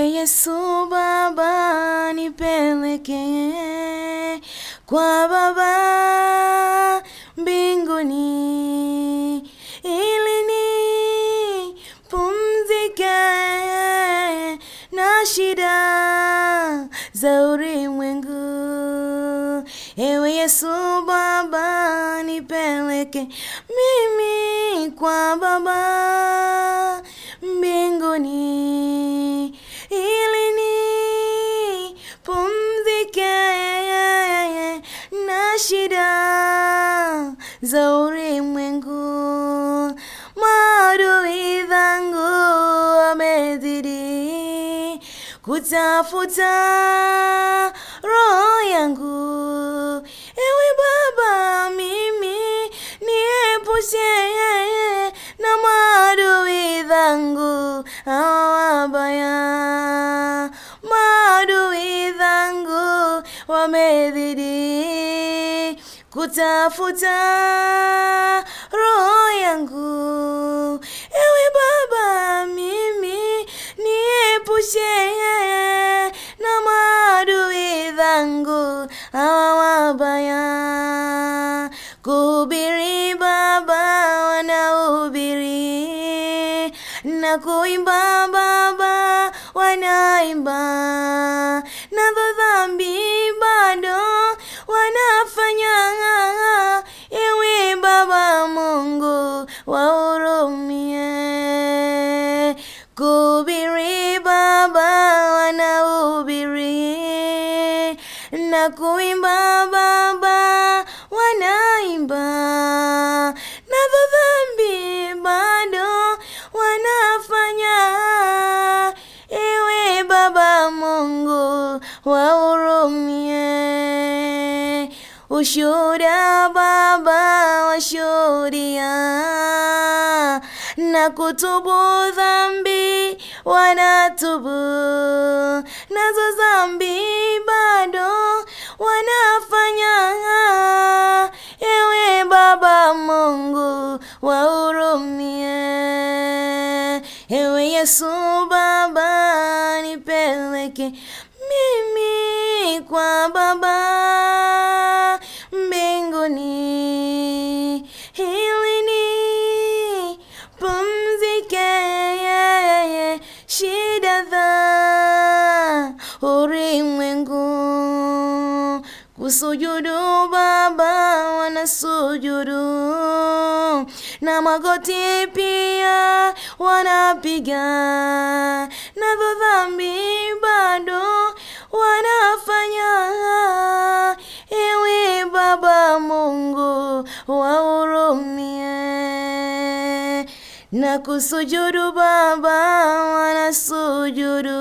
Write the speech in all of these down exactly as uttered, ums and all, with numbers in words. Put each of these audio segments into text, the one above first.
Ewe Yesu Baba, nipeleke kwa Baba mbinguni, ili nipumzike na shida za ulimwengu. Ewe Yesu Baba, nipeleke mimi kwa Baba mbinguni, ili nipumzike na shida za ulimwengu. Maadui zangu wamezidi kutafuta roho yangu. Ewe Baba, mimi niepushe na maadui zangu wabaya. Maadui zangu wamezidi kutafuta roho yangu. Ewe Baba, mimi niepushe na maadui zangu wabaya. Kuhubiri Baba, wanahubiri, na kuimba Baba, wanaimba, nazo dhambi bado wanafanya. Ewe Baba Mungu, wahurumie. Kuhubiri Baba, wanahubiri, na kuimba Baba, wanaimba, nazo dhambi bado wanafanya. Ewe Baba Mungu, wahurumie. Ushuhuda Baba, washuhudia, na kutubu dhambi wanatubu, nazo dhambi bado wanafanya. Ewe Baba Mungu, wahurumie. Ewe Yesu Baba, nipeleke mimi kwa Baba mbinguni, ili nipumzike shida za ulimwengu. Kusujudu Baba, wanasujudu, na magoti pia wanapiga, nazo dhambi bado wanafanya. Ewe Baba Mungu, wahurumie. Na kusujudu Baba, wanasujudu,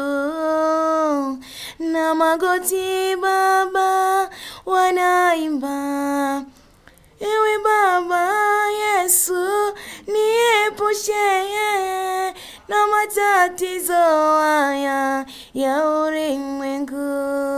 na magoti Baba wanaimba. Ewe Baba Yesu, niepushe na matatizo haya ya ulimwengu.